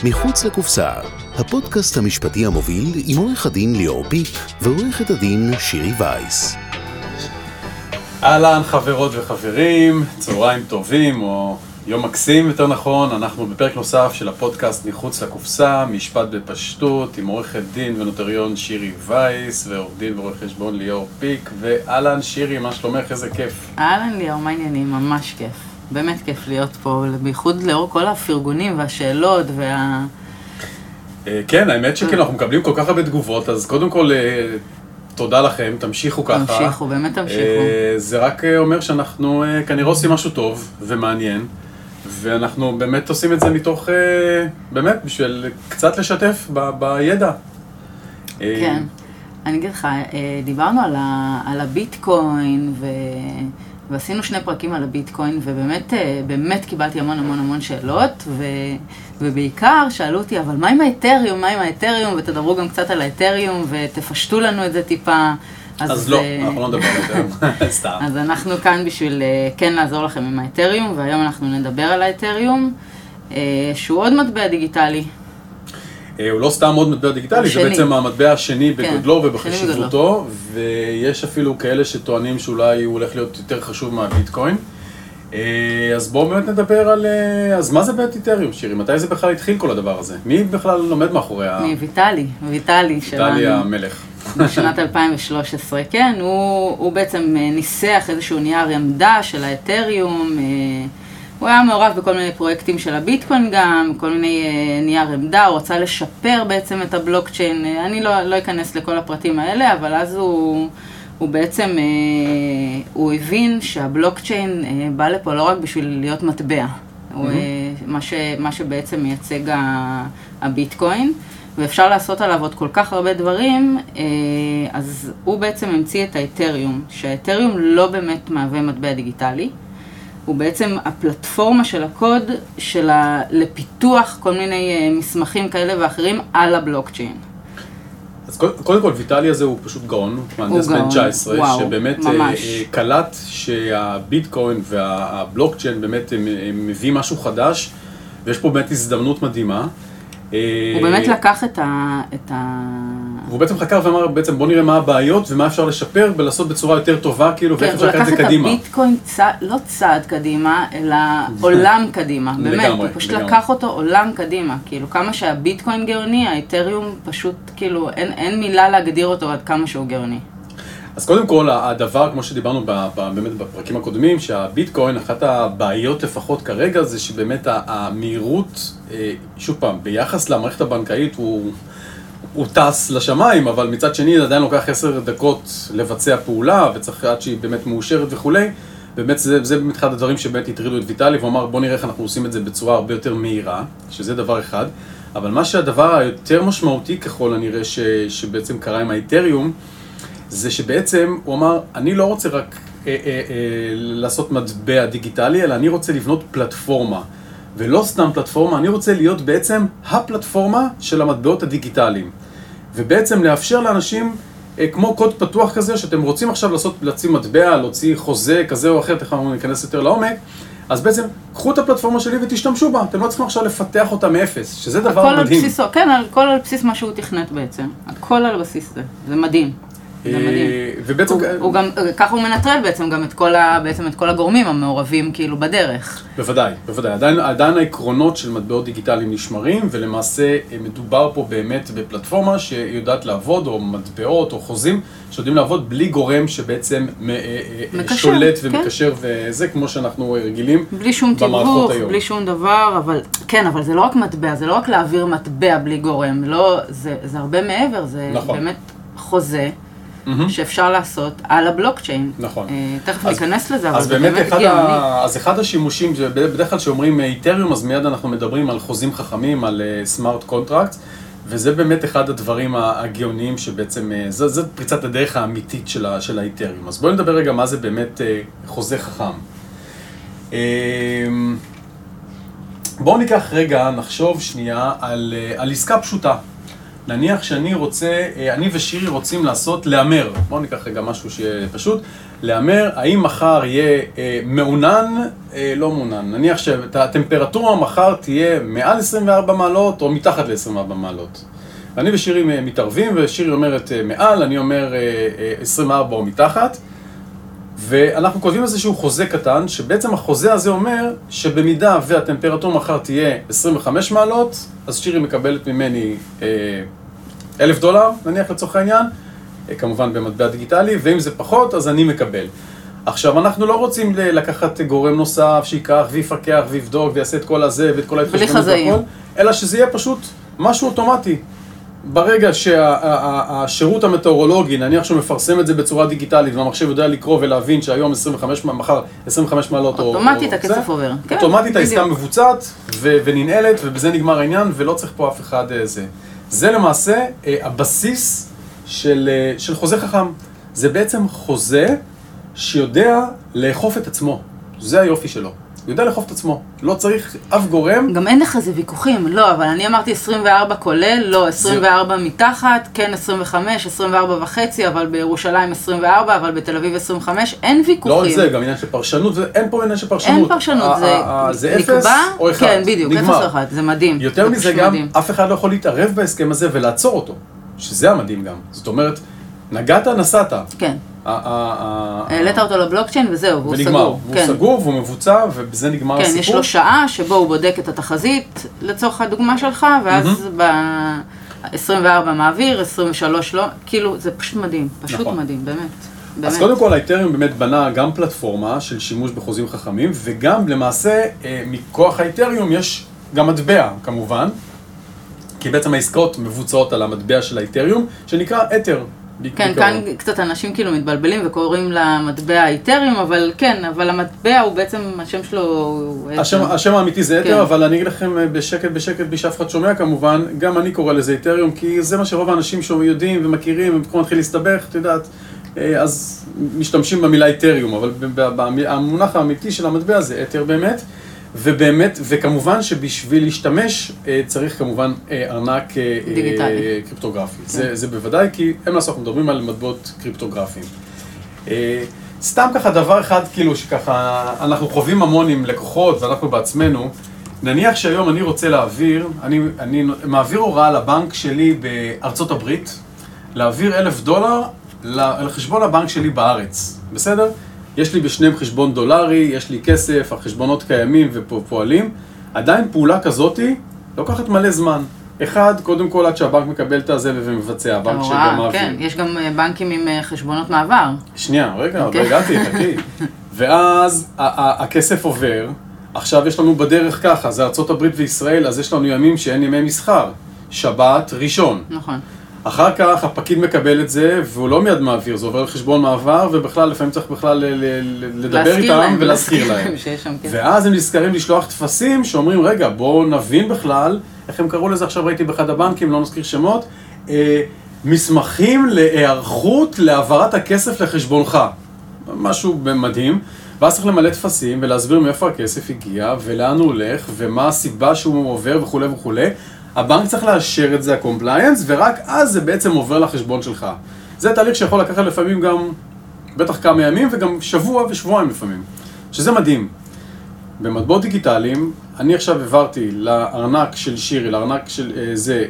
מחוץ לקופסה, הפודקאסט המשפטי המוביל עם עורך הדין ליאור פיק ועורכת הדין שירי וייס. אהלן חברות וחברים, צהריים טובים או יום מקסים יותר נכון, אנחנו בפרק נוסף של הפודקאסט מחוץ לקופסה, משפט בפשטות עם עורכת דין ונוטריון שירי וייס ועורך דין ועורך חשבון ליאור פיק. ואהלן שירי, מה שלומך? איזה כיף. אהלן ליאור, מה העניינים? ממש כיף. באמת כיף להיות פה, בייחוד לאור כל הפרגונים והשאלות כן, האמת שכן, אנחנו מקבלים כל כך הרבה תגובות, אז קודם כל תודה לכם, תמשיכו ככה. תמשיכו, באמת תמשיכו. זה רק אומר שאנחנו כנראה עושים משהו טוב ומעניין, ואנחנו באמת עושים את זה מתוך, באמת, בשביל קצת לשתף בידע. כן, אני אגיד לך, דיברנו על הביטקוין ועשינו 2 פרקים על הביטקוין, ובאמת באמת קיבלתי המון שאלות, ובעיקר שאלו אותי, אבל מה עם האתריום? מה עם האתריום? ותדברו גם קצת על האתריום, ותפשטו לנו את זה טיפה. אז לא, אנחנו לא נדבר על האתריום, סתם. אז אנחנו כאן בשביל כן לעזור לכם עם האתריום, והיום אנחנו נדבר על האתריום, שהוא עוד מטבע דיגיטלי. הוא לא סתם עוד מטבע דיגיטלי, זה בעצם המטבע השני בגודלו ובחשיבותו, ויש אפילו כאלה שטוענים שאולי הוא הולך להיות יותר חשוב מהביטקוין. אז בואו באמת נדבר על, אז מה זה באמת אתריום, שירי? מתי זה בכלל התחיל כל הדבר הזה? מי בכלל לומד מאחורי ויטלי שלנו. ויטלי המלך. בשנת 2013, כן, הוא בעצם ניסח איזשהו נייר עמדה של האתריום, הוא היה מעורב בכל מיני פרויקטים של הביטקוין גם, כל מיני נייר עמדה, הוא רצה לשפר בעצם את הבלוקצ'יין, אני לא אכנס לכל הפרטים האלה, אבל אז הוא בעצם, הוא הבין שהבלוקצ'יין בא לפה לא רק בשביל להיות מטבע, מה שבעצם מייצג הביטקוין, ואפשר לעשות עליו עוד כל כך הרבה דברים, אז הוא בעצם המציא את האתריום, שהאתריום לא באמת מהווה מטבע דיגיטלי, הוא בעצם הפלטפורמה של הקוד לפיתוח כל מיני מסמכים כאלה ואחרים על הבלוקצ'יין. אז קודם כל, ויטלי הזה הוא פשוט גאון, מהנדס בן 19, שבאמת קלט שהביטקוין והבלוקצ'יין באמת הם מביא משהו חדש, ויש פה באמת הזדמנות מדהימה. הוא באמת לקח והוא בעצם חקר ואמר, בעצם בוא נראה מה הבעיות ומה אפשר לשפר ולעשות בצורה יותר טובה, כאילו, ואיך אפשר לקחת את זה קדימה. הוא לקח את הביטקוין לא צעד קדימה, אלא עולם קדימה, באמת, הוא פשוט לקח אותו עולם קדימה, כאילו, כמה שהביטקוין גאוני, האתריום פשוט, כאילו, אין מילה להגדיר אותו עד כמה שהוא גאוני. אז קודם כל, הדבר, כמו שדיברנו באמת בפרקים הקודמים, שהביטקוין, אחת הבעיות לפחות כרגע, זה שבאמת המהירות, שוב פעם, ביחס למערכת הבנקאית הוא טס לשמיים, אבל מצד שני עדיין לוקח 10 דקות לבצע פעולה, וצריך עד שהיא באמת מאושרת וכולי. באמת זה באמת אחד הדברים שבאמת הטרידו את ויטלי, והוא אמר בוא נראה איך אנחנו עושים את זה בצורה הרבה יותר מהירה, שזה דבר אחד. אבל מה שהדבר היותר משמעותי ככל הנראה שבעצם קרה עם האתריום, זה שבעצם הוא אמר, אני לא רוצה רק לעשות מטבע דיגיטלי, אלא אני רוצה לבנות פלטפורמה. ולא סתם פלטפורמה, אני רוצה להיות בעצם הפלטפורמה של המטבעות הדיגיטליים. ובעצם לאפשר לאנשים, כמו קוד פתוח כזה, שאתם רוצים עכשיו להוציא מטבע, להוציא חוזה כזה או אחר, תכף אנחנו ניכנס יותר לעומק, אז בעצם קחו את הפלטפורמה שלי ותשתמשו בה, אתם לא צריכים עכשיו לפתח אותה מאפס, שזה דבר מדהים. בסיסו, כן, הכל על בסיס מה שהוא תכנת בעצם, הכל על בסיס זה מדהים. ובעצם הוא גם ככה הוא מנטרל בעצם גם את כל הגורמים המעורבים כאילו בדרך. בוודאי. עדיין העקרונות של מטבעות דיגיטליים נשמרים, ולמעשה מדובר פה באמת בפלטפורמה שיודעת לעבוד, או מטבעות או חוזים שיודעים לעבוד בלי גורם שבעצם שולט ומקשר, וזה כמו שאנחנו רגילים בלי שום תיווך, בלי שום דבר, אבל זה לא רק מטבע, זה לא רק להעביר מטבע בלי גורם, זה הרבה מעבר, זה באמת חוזה שאפשר לעשות על הבלוקצ'יין. נכון. תכף ניכנס לזה, אבל זה באמת אז אחד השימושים, בדרך כלל שאומרים אתריום, אז מיד אנחנו מדברים על חוזים חכמים, על סמארט קונטרקטס, וזה באמת אחד הדברים הגאוניים שבעצם, זאת פריצת הדרך האמיתית של האתריום. אז בואו נדבר רגע מה זה באמת חוזה חכם. בואו ניקח רגע, נחשוב שנייה על עסקה פשוטה. נניח שאני רוצה, אני ושירי רוצים להמר, בואו ניקח רגע משהו שיהיה פשוט, להמר, האם מחר יהיה מעונן, לא מעונן, נניח שהטמפרטורה מחר תהיה מעל 24 מעלות או מתחת ל-24 מעלות. ואני ושירי מתערבים, ושירי אומרת מעל, אני אומר 24 או מתחת, ואנחנו כותבים איזשהו חוזה קטן, שבעצם החוזה הזה אומר שבמידה והטמפרטורה מחר תהיה 25 מעלות, אז שירי מקבלת ממני $1,000, נניח לצורך העניין, כמובן במטבע דיגיטלי, ואם זה פחות, אז אני מקבל. עכשיו, אנחנו לא רוצים לקחת גורם נוסף שיקח ויפקח ויבדוק ויעשה את כל הזה ואת כל ההתחשבנות והכל, אלא שזה יהיה פשוט משהו אוטומטי. ברגע שהשירות המטאורולוגי, נניח שהוא מפרסם את זה בצורה דיגיטלית, והמחשב יודע לקרוא ולהבין שהיום מחר 25 מעלות או... אוטומטית הכסף עובר. אוטומטית העסקה מבוצעת וננעלת, ובזה נגמר העניין, ולא צריך פה אף אחד זה. זה למעשה הבסיס של חוזה חכם. זה בעצם חוזה שיודע לאכוף את עצמו. זה היופי שלו. הוא יודע לאכוף את עצמו. לא צריך אף גורם. גם אין לך זה ויכוחים. לא, אבל אני אמרתי 24 כולל, לא, 24 מתחת, כן 25, 24 וחצי, אבל בירושלים 24, אבל בתל אביב 25, אין ויכוחים. לא רק זה, גם עניין של פרשנות, אין פה עניין של פרשנות. אין פרשנות, זה 0 או 1. כן, בדיוק, 0 או 1, זה מדהים. יותר מזה גם, אף אחד לא יכול להתערב בהסכם הזה ולעצור אותו. שזה המדהים גם. זאת אומרת, נגעת, נסעת. כן. העלית אותו לבלוקצ'יין וזהו, והוא סגור. והוא סגור והוא מבוצע ובזה נגמר הסיפור. כן, יש לו שעה שבו הוא בודק את התחזית לצורך הדוגמה שלך, ואז ב-24 מעביר, 23 לא, כאילו זה פשוט מדהים, פשוט מדהים, באמת. אז קודם כל האתריום באמת בנה גם פלטפורמה של שימוש בחוזים חכמים, וגם למעשה מכוח האתריום יש גם מטבע כמובן, כי בעצם העסקאות מבוצעות על המטבע של האתריום, שנקרא אתר. כן, כאן קצת אנשים כאילו מתבלבלים וקוראים למטבע איתריום, אבל כן, אבל המטבע הוא בעצם, השם שלו... השם האמיתי זה אתר, אבל אני אגיד לכם בשקט, בלי שאף אחד שומע כמובן, גם אני קורא לזה איתריום, כי זה מה שרוב האנשים יודעים ומכירים, ובכל מתחיל להסתבך, את יודעת, אז משתמשים במילה איתריום, אבל המונח האמיתי של המטבע זה אתר באמת, ובאמת, וכמובן שבשביל להשתמש צריך כמובן ארנק קריפטוגרפי. זה בוודאי, כי אין לעשות, אנחנו מדברים על מטבעות קריפטוגרפיים. סתם ככה דבר אחד, כאילו שככה אנחנו חווים המון עם לקוחות ואנחנו בעצמנו, נניח שהיום אני רוצה להעביר, אני מעביר הוראה לבנק שלי בארצות הברית, להעביר $1,000 לחשבון הבנק שלי בארץ, בסדר? יש לי בשניהם חשבון דולרי, יש לי כסף, החשבונות קיימים ופועלים. עדיין פעולה כזאתי לוקחת מלא זמן. אחד, קודם כל עד שהבנק מקבל את הזה ומבצע, הבנק שגם מעביר. כן, יש גם בנקים עם חשבונות מעבר. שנייה, רגע, הגעתי. ואז הכסף עובר, עכשיו יש לנו בדרך ככה, זה ארצות הברית וישראל, אז יש לנו ימים שאין ימי מסחר. שבת, ראשון. נכון. אחר כך הפקיד מקבל את זה, והוא לא מיד מעביר, זה עובר לחשבון מעבר, ובכלל לפעמים צריך בכלל לדבר איתם ולהזכיר להם. ואז הם נזכרים לשלוח תפסים שאומרים, רגע, בואו נבין בכלל, איך הם קראו לזה עכשיו, ראיתי באחד הבנקים, לא נזכיר שמות, מסמכים להיערכות להעברת הכסף לחשבונך. משהו מדהים. ואז צריך למלא תפסים ולהסביר מאיפה הכסף הגיע, ולאן הוא הולך, ומה הסיבה שהוא עובר וכו' וכו'. הבנק צריך לאשר את זה, הקומפליינס, ורק אז זה בעצם עובר לחשבון שלך. זה תהליך שיכול לקחת לפעמים גם, בטח כמה ימים, וגם שבוע ושבועיים לפעמים. שזה מדהים. במטבעות דיגיטליים, אני עכשיו העברתי לארנק של שירי, לארנק של זה,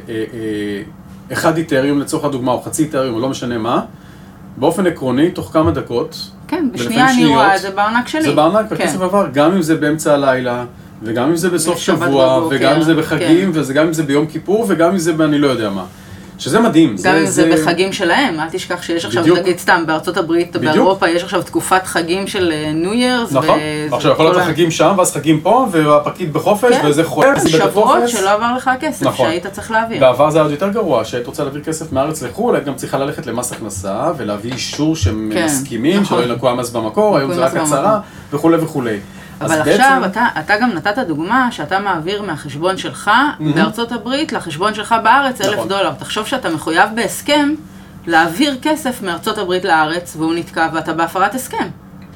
אחד איתריום לצורך הדוגמה, או חצי איתריום, או לא משנה מה, באופן עקרוני, תוך כמה דקות, כן, בשנייה אני רואה, זה בארנק שלי. זה בארנק, הכסף עבר, גם אם זה באמצע הלילה, וגם אם זה בסוף שבוע, וגם אם זה בחגים, וגם אם זה ביום כיפור, וגם אם זה אני לא יודע מה. שזה מדהים. גם אם זה בחגים שלהם, אל תשכח שיש עכשיו, נגיד סתם, בארצות הברית, באירופה, יש עכשיו תקופת חגים של ניו ירס. נכון, עכשיו יכול להיות החגים שם, ואז חגים פה, והפקיד בחופש, וזה חולה. שבועות שלא עבר לך הכסף, שהיית צריך להעביר. בעבר זה היה עוד יותר גרוע, שהיית רוצה להעביר כסף מארץ לחו"ל, היית גם צריכה ללכת למס הכנסה, ולהביא אישור שהם מסכימים, שלא ינקו המס במקור, היום זה רק הצהרה, וכו' וכו'. אבל עכשיו אתה גם נתת דוגמה שאתה מעביר מהחשבון שלך בארצות הברית לחשבון שלך בארץ $1,000. תחשוב שאתה מחויב בהסכם להעביר כסף מארצות הברית לארץ והוא נתקע ואתה בהפרת הסכם.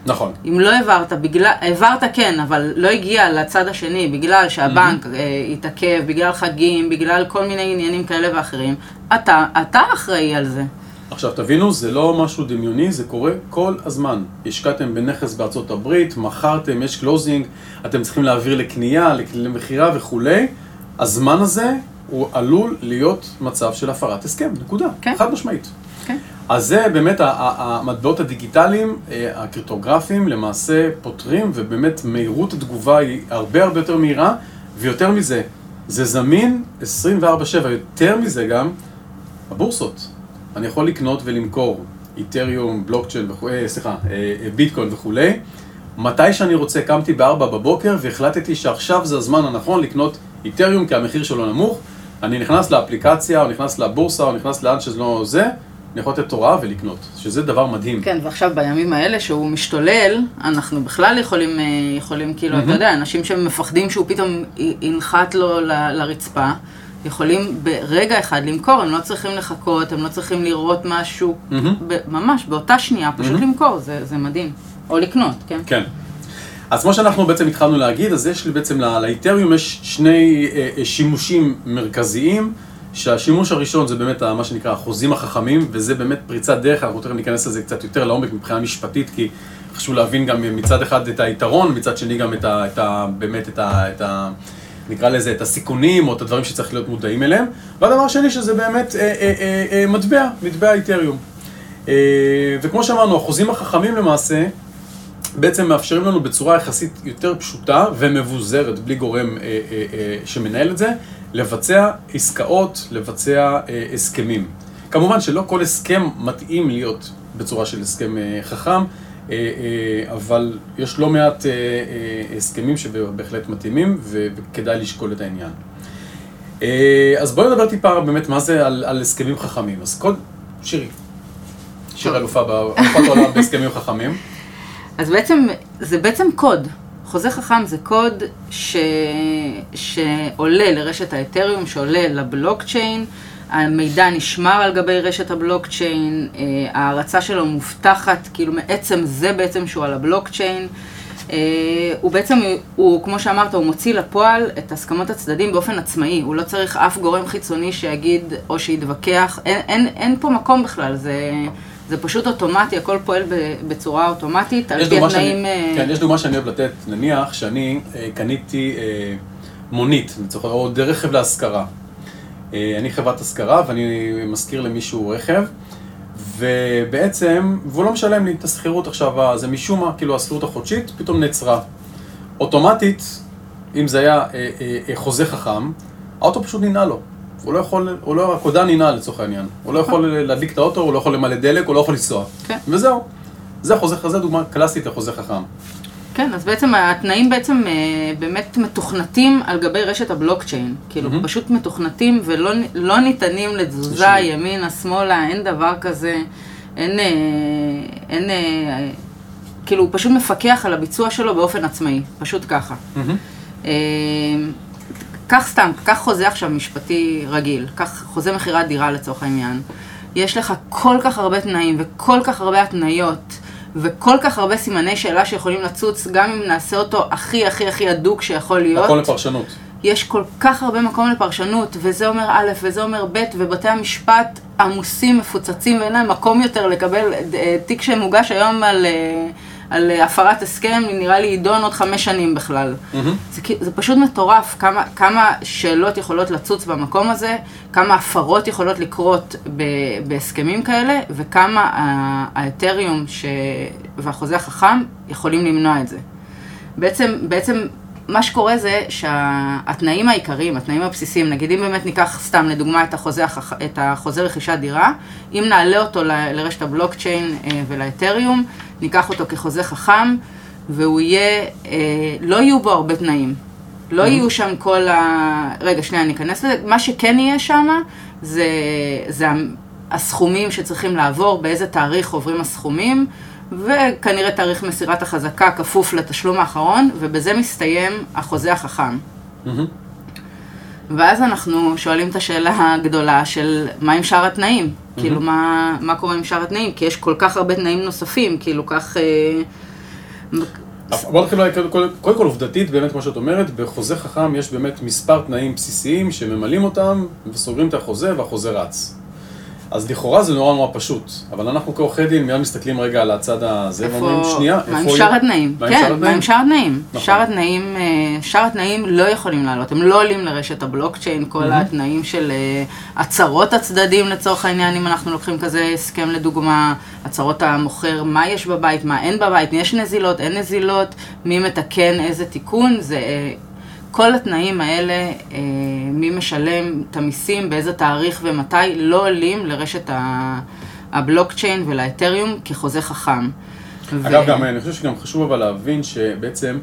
נכון. אם לא העברת כן, אבל לא הגיע לצד השני, בגלל שהבנק התעכב, בגלל חגים, בגלל כל מיני עניינים כאלה ואחרים, אתה אחראי על זה. עכשיו תבינו, זה לא משהו דמיוני, זה קורה כל הזמן. השקעתם בנכס בארצות הברית, מכרתם, יש קלוזינג, אתם צריכים להעביר לקנייה, למחירה וכולי. הזמן הזה הוא עלול להיות מצב של הפרת הסכם, נקודה, חד משמעית. אז זה באמת המטבעות הדיגיטליים, הקריפטוגרפיים, למעשה פותרים, ובאמת מהירות התגובה היא הרבה יותר מהירה, ויותר מזה, זה זמין 24/7, יותר מזה גם, הבורסות. אני יכול לקנות ולמכור איתריום, בלוקצ'יין, ביטקוין וכולי. מתי שאני רוצה, קמתי ב-4 בבוקר והחלטתי שעכשיו זה הזמן הנכון לקנות איתריום כי המחיר שלו נמוך. אני נכנס לאפליקציה, או נכנס לבורסה, או נכנס לאן שזה לא זה, אני יכול לתת הוראה ולקנות, שזה דבר מדהים. כן, ועכשיו בימים האלה שהוא משתולל, אנחנו בכלל יכולים כאילו, אתה יודע, אנשים שמפחדים שהוא פתאום ינחת לו לרצפה, יכולים ברגע אחד למכור, הם לא צריכים לחכות, הם לא צריכים לראות משהו, ממש באותה שנייה, פשוט למכור, זה מדהים. או לקנות, כן? כן. אז כמו שאנחנו בעצם התחלנו להגיד, אז יש בעצם לאיתריום יש שני שימושים מרכזיים, שהשימוש הראשון זה באמת מה שנקרא החוזים החכמים, וזה באמת פריצת דרך, אנחנו תכף ניכנס לזה קצת יותר לעומק מבחינה משפטית, כי חשוב להבין גם מצד אחד את היתרון, מצד שני גם נקרא לזה את הסיכונים או את הדברים שצריך להיות מודעים אליהם. והדבר השני שזה באמת מטבע איתריום. וכמו שאמרנו, החוזים החכמים למעשה בעצם מאפשרים לנו בצורה יחסית יותר פשוטה ומבוזרת, בלי גורם שמנהל את זה, לבצע עסקאות, לבצע הסכמים. כמובן שלא כל הסכם מתאים להיות בצורה של הסכם חכם, אבל יש לא מעט הסכמים שבהחלט מתאימים וכדאי לשקול את העניין. אז בואו נדבר טיפה באמת מה זה על הסכמים חכמים. אז שירי אלופה העולם בהסכמים חכמים. אז זה בעצם קוד. חוזה חכם זה קוד שעולה לרשת האתריום, שעולה לבלוקצ'יין, המידע נשמר על גבי רשת הבלוקצ'יין, ההרצה שלו מובטחת, כאילו מעצם זה בעצם שהוא על הבלוקצ'יין. הוא בעצם, כמו שאמרת, הוא מוציא לפועל את הסכמות הצדדים באופן עצמאי, הוא לא צריך אף גורם חיצוני שיגיד או שיתווכח, אין פה מקום בכלל, זה פשוט אוטומטי, הכל פועל בצורה אוטומטית, על פי התנאים... כן, יש דוגמה שאני אוהב לתת, נניח שאני קניתי מונית, או רכב להשכרה. אני חברת השכרה ואני מזכיר למישהו רכב, ובעצם, והוא לא משלם לי את השכירות עכשיו, זה משום מה, כאילו השכירות החודשית, פתאום נעצרה. אוטומטית, אם זה היה חוזה חכם, האוטו פשוט ננעל לו. הקודן ננעל לצורך העניין. הוא לא יכול להדליק את האוטו, הוא לא יכול למלא דלק, הוא לא יכול לנסוע. וזהו. זה דוגמה קלאסית לחוזה חכם. כן, אז בעצם התנאים בעצם באמת מתוכנתים על גבי רשת הבלוקצ'יין. כאילו, פשוט מתוכנתים ולא ניתנים לתזוזה, ימינה, שמאלה, אין דבר כזה. כאילו, הוא פשוט מפקח על הביצוע שלו באופן עצמאי. פשוט ככה. כך חוזה עכשיו משפטי רגיל, כך חוזה מחירת דירה לצורך העניין. יש לך כל כך הרבה תנאים וכל כך הרבה התניות וכל כך הרבה סימני שאלה שיכולים לצוץ, גם אם נעשה אותו הכי הדוק שיכול להיות. הכל לפרשנות. יש כל כך הרבה מקום לפרשנות, וזה אומר א' וזה אומר ב', ובתי המשפט עמוסים, מפוצצים, ואין להם מקום יותר לקבל תיק שמוגש היום על הפרת הסכם, נראה לי עידון עוד 5 שנים בכלל. זה פשוט מטורף כמה שאלות יכולות לצוץ במקום הזה, כמה הפרות יכולות לקרות בהסכמים כאלה, וכמה האתריום והחוזה החכם יכולים למנוע את זה. בעצם מה שקורה זה שהתנאים העיקריים, התנאים הבסיסיים, נגיד אם באמת ניקח סתם לדוגמה את החוזה רכישת דירה, אם נעלה אותו לרשת הבלוקצ'יין ולאתריום, ניקח אותו כחוזה חכם, והוא יהיה, לא יהיו בו הרבה תנאים. לא יהיו שם רגע, שנייה, אני אכנס לזה. מה שכן יהיה שם, זה הסכומים שצריכים לעבור, באיזה תאריך עוברים הסכומים, וכנראה תאריך מסירת החזקה כפוף לתשלום האחרון, ובזה מסתיים החוזה החכם. ואז אנחנו שואלים את השאלה הגדולה של מה עם שאר התנאים? כאילו, מה קורה עם שאר התנאים? כי יש כל כך הרבה תנאים נוספים, כאילו, כך בוא נתחיל קודם כל עובדתית, באמת כמו שאת אומרת, בחוזה חכם יש באמת מספר תנאים בסיסיים שממלאים אותם וסוגרים את החוזה והחוזה רץ. אז לכאורה זה נורא נורא פשוט, אבל אנחנו כעורכי דין מיד מסתכלים רגע על הצד הזה ואומרים שנייה, מה עם שאר התנאים? כן, מה עם שאר התנאים? נכון. שאר התנאים לא יכולים לעלות, הם לא עולים לרשת הבלוקצ'יין, כל התנאים של הצהרות הצדדים לצורך העניין, אם אנחנו לוקחים כזה הסכם לדוגמה, הצהרות המוכר, מה יש בבית, מה אין בבית, יש נזילות, אין נזילות, מי מתקן איזה תיקון, זה... כל התנאים האלה, מי משלם את המיסים, באיזה תאריך ומתי, לא עולים לרשת הבלוקצ'יין ולאתריום כחוזה חכם. אגב, גם, אני חושב שגם חשוב אבל להבין שבעצם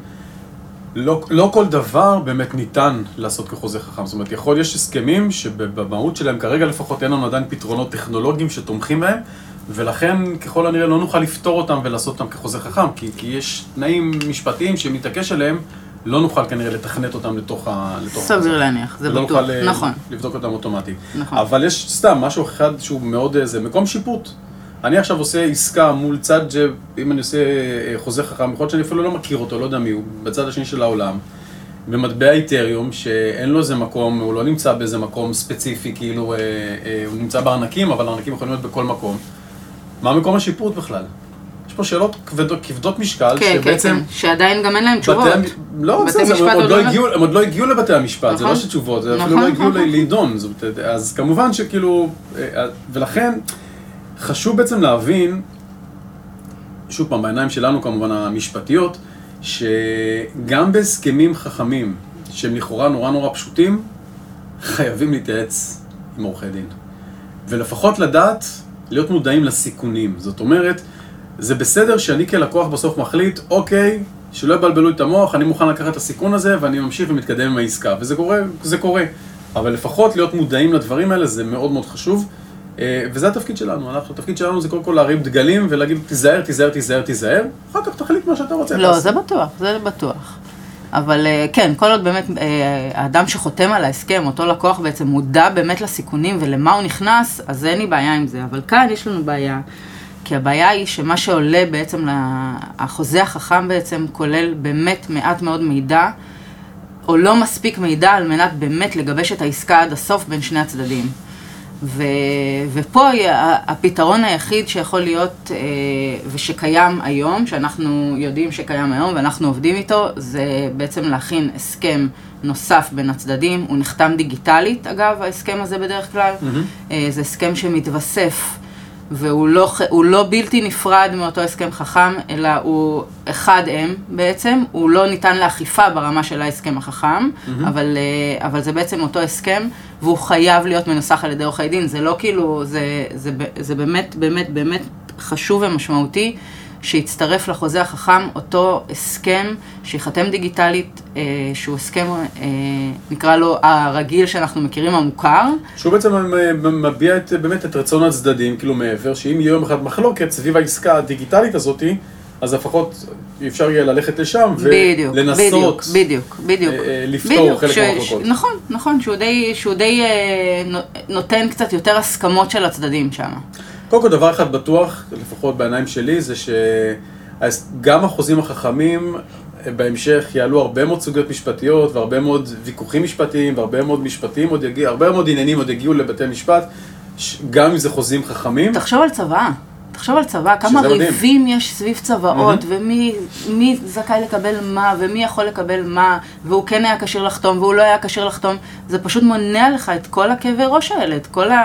לא כל דבר באמת ניתן לעשות כחוזה חכם. זאת אומרת, יש הסכמים שבמהות שלהם כרגע לפחות אין לנו עדיין פתרונות טכנולוגיים שתומכים בהם, ולכן ככל הנראה לא נוכל לפתור אותם ולעשות אותם כחוזה חכם, כי יש תנאים משפטיים שאם נתעקש עליהם, לא נוכל כנראה לתכנת אותם לתוך סביר להניח, זה בטוח, נכון. לבדוק אותם אוטומטית. נכון. אבל יש סתם משהו אחד שהוא מאוד, זה מקום שיפוט. אני עכשיו עושה עסקה מול צד, אם אני עושה חוזה חכם, יכול להיות שאני אפילו לא מכיר אותו, לא יודע מי הוא, בצד השני של העולם, במטבע איתריום, שאין לו איזה מקום, הוא לא נמצא באיזה מקום ספציפי, כאילו הוא נמצא בארנקים, אבל הארנקים יכולים להיות בכל מקום. מה מקום השיפוט בכלל? יש פה שאלות כבדות משקל, שבעצם... שעדיין גם אין להם תשובות. לא, הם עוד לא הגיעו לבתי המשפט, זה לא שתשובות, זה אפילו לא הגיעו לעידון. אז כמובן שכאילו... ולכן חשוב בעצם להבין, שוב פעם, בעיניים שלנו כמובן המשפטיות, שגם בהסכמים חכמים, שהם לכאורה נורא נורא פשוטים, חייבים להתייעץ עם עורכי דין. ולפחות לדעת, להיות מודעים לסיכונים. זאת אומרת, זה בסדר שאני כלקוח בסוף מחליט, אוקיי, שלא יבלבלו את המוח, אני מוכן לקחת את הסיכון הזה ואני ממשיך ומתקדם עם העסקה. וזה קורה. אבל לפחות להיות מודעים לדברים האלה זה מאוד מאוד חשוב. וזה התפקיד שלנו. התפקיד שלנו זה קודם כל להרים דגלים ולהגיד, תיזהר. אחר כך תחליט מה שאתה רוצה. לא, זה בטוח. אבל כן, כל עוד באמת האדם שחותם על ההסכם, אותו לקוח בעצם מודע באמת לסיכונים ולמה הוא נכנס, אז אין לי בעיה עם זה. אבל כאן יש לנו בעיה. כי הבעיה היא שמה שעולה בעצם, החוזה החכם בעצם כולל באמת מעט מאוד מידע, או לא מספיק מידע על מנת באמת לגבש את העסקה עד הסוף בין שני הצדדים. ופה הפתרון היחיד שיכול להיות ושקיים היום, שאנחנו יודעים שקיים היום ואנחנו עובדים איתו, זה בעצם להכין הסכם נוסף בין הצדדים. הוא נחתם דיגיטלית, אגב, ההסכם הזה בדרך כלל. זה הסכם שמתווסף. והוא לא בלתי נפרד מאותו הסכם חכם, אלא הוא אחד בעצם, הוא לא ניתן לאכיפה ברמה של ההסכם החכם, אבל זה בעצם אותו הסכם, והוא חייב להיות מנוסח על ידי עורכי דין. זה לא כאילו, זה באמת חשוב ומשמעותי, שיצטרף לחוזה החכם אותו הסכם שיחתם דיגיטלית, שהוא הסכם, נקרא לו הרגיל שאנחנו מכירים, המוכר. שהוא בעצם מביע באמת את רצון הצדדים, כאילו מעבר, שאם יהיה יום אחד מחלוקת סביב העסקה הדיגיטלית הזאת, אז לפחות אפשר יהיה ללכת לשם ולנסות לפתור חלק מהמחלוקות. נכון, שהוא די נותן קצת יותר הסכמות של הצדדים שם. קודם כל, דבר אחד בטוח, לפחות בעיניים שלי, זה שגם החוזים החכמים בהמשך יעלו הרבה מאוד סוגיות משפטיות, והרבה מאוד ויכוחים משפטיים, והרבה מאוד משפטים הרבה מאוד עניינים עוד יגיעו לבתי משפט, גם אם זה חוזים חכמים. תחשוב על צבא, כמה ריבים יש סביב צבאות, ומי זכאי לקבל מה, ומי יכול לקבל מה, והוא כן היה קשיר לחתום, והוא לא היה קשיר לחתום. זה פשוט מונע לך את כל הכאבי ראש האלה, את כל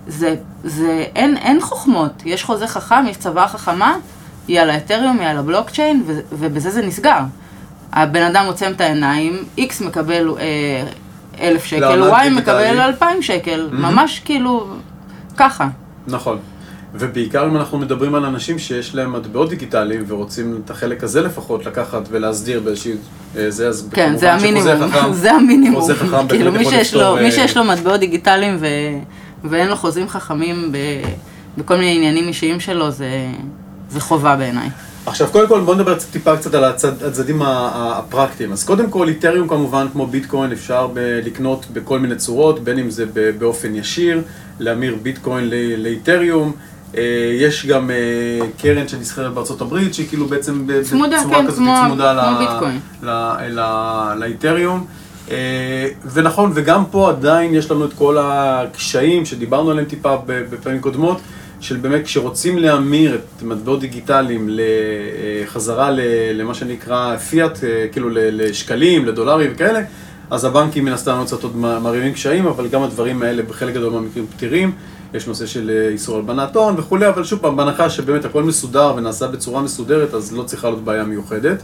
אין חוכמות. יש חוזה חכם, יש צבא חכמה, היא על האתריום, היא על הבלוקצ'יין, ובזה זה נסגר. הבן אדם עוצם את העיניים, X מקבל 1,000 שקל, Y מקבל 2,000 שקל, ממש כאילו ככה. נכון. ובעיקר אם אנחנו מדברים על אנשים שיש להם מטבעות דיגיטליים ורוצים את החלק הזה לפחות לקחת ולהסדיר באיזושהי... כן, זה המינימום. זה המינימום. כאילו מי שיש לו מטבעות דיגיטליים ואין לו חוזים חכמים בכל מיני עניינים אישיים שלו, זה חובה בעיניי. עכשיו, קודם כל, בוא נדבר טיפה קצת על הצדדים הפרקטיים. אז קודם כל, איתריום כמובן, כמו ביטקוין, אפשר לקנות בכל מיני צורות, בין אם זה באופן ישיר, להמיר ביטקוין לאיתריום, יש גם קרן שנסחרת בארצות הברית, שהיא כאילו בעצם צמודה, כן, כמו ביטקוין. לאיתריום. ונכון, וגם פה עדיין יש לנו את כל הקשיים שדיברנו עליהם טיפה בפעמים קודמות, של באמת כשרוצים להמיר את מטבעות דיגיטליים לחזרה למה שנקרא פיאט, כאילו לשקלים, לדולרים וכאלה, אז הבנקים מן הסתם קצת עוד מערימים קשיים, אבל גם הדברים האלה בחלק גדול מהמקרים פתירים. יש נושא של איסור הלבנת הון וכולי, אבל שוב פעם, בהנחה שבאמת הכל מסודר ונעשה בצורה מסודרת, אז לא צריכה להיות בעיה מיוחדת.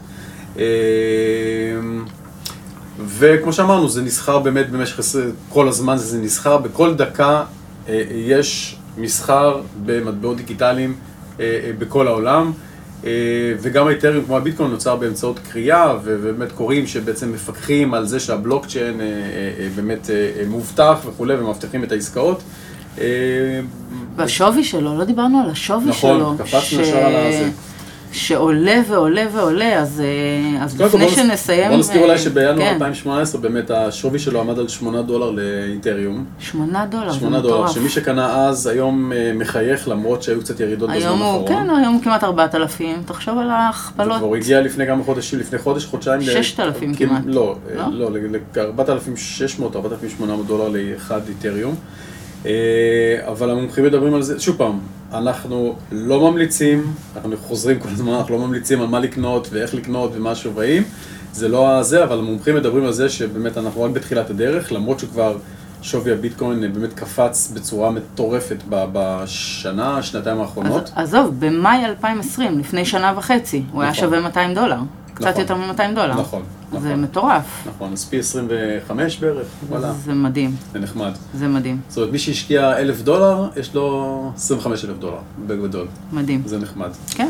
וכמו שאמרנו, זה נסחר באמת במשך כל הזמן, זה נסחר בכל דקה, יש מסחר במטבעות דיגיטליים בכל העולם, וגם האיתריום כמו הביטקוין נוצר באמצעות קריאה, ובאמת קוראים שבעצם מפקחים על זה שהבלוקצ'יין באמת מובטח וכולי, ומבטחים את העסקאות. והשווי שלו, לא דיברנו על השווי שלו. נכון, קפצנו ישר על הזה. שעולה ועולה ועולה, אז לפני שנסיים... בוא נזכיר אולי שבינואר 2018 באמת השווי שלו עמד על $8 לאיתריום. $8, זה מטורף. שמי שקנה אז היום מחייך למרות שהיו קצת ירידות בזמן האחרון. כן, היום הוא כמעט 4,000, תחשוב על ההכפלות. זה כבר הגיע לפני כמה חודשים, לפני חודשיים. 6,000 כמעט. לא, $4,600, $4,800 לאחד איתריום. אבל המומחים מדברים על זה, שוב פעם, אנחנו לא ממליצים, אנחנו חוזרים כל הזמן, אנחנו לא ממליצים על מה לקנות ואיך לקנות ומה שווים, זה לא זה, אבל המומחים מדברים על זה שבאמת אנחנו רק בתחילת הדרך, למרות שכבר שווי הביטקוין באמת קפץ בצורה מטורפת בשנה, שנתיים האחרונות. אז עזוב, במאי 2020, לפני שנה וחצי, הוא היה שווה $200, קצת יותר $200. נכון. זה מטורף. נכון, אז פי 25 בערך, וואלה. זה מדהים. זה נחמד. זה מדהים. זאת אומרת, מי שהשקיע $1,000, יש לו $25,000 בגדול. מדהים. זה נחמד. כן.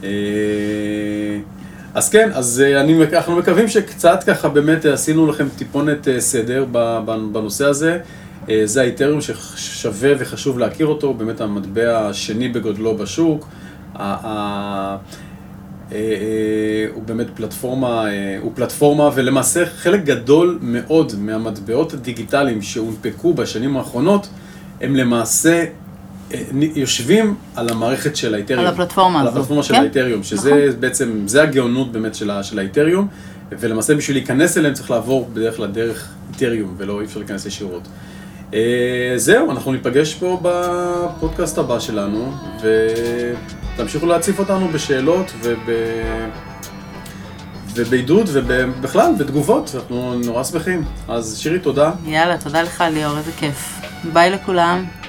אז כן, אז אנחנו מקווים שקצת ככה באמת עשינו לכם טיפונת סדר בנושא הזה. זה האיתריום ששווה וחשוב להכיר אותו, באמת המטבע השני בגודלו בשוק. הוא באמת פלטפורמה, ולמעשה חלק גדול מאוד מהמטבעות הדיגיטליים שהונפקו בשנים האחרונות, הם למעשה יושבים על המערכת של האיתריום. על הפלטפורמה הזו. על הפלטפורמה של האיתריום, שזה בעצם, זה הגאונות באמת של האיתריום, ולמעשה בשביל להיכנס אליהם צריך לעבור בדרך כלל דרך איתריום, ולא אי אפשר להיכנס ישירות. זהו, אנחנו ניפגש פה בפודקאסט הבא שלנו, ותמשיכו להציף אותנו בשאלות ובעידוד ובכלל, בתגובות, אנחנו נורא שמחים. אז שירי, תודה. יאללה, תודה לך ליאור, איזה כיף. ביי לכולם.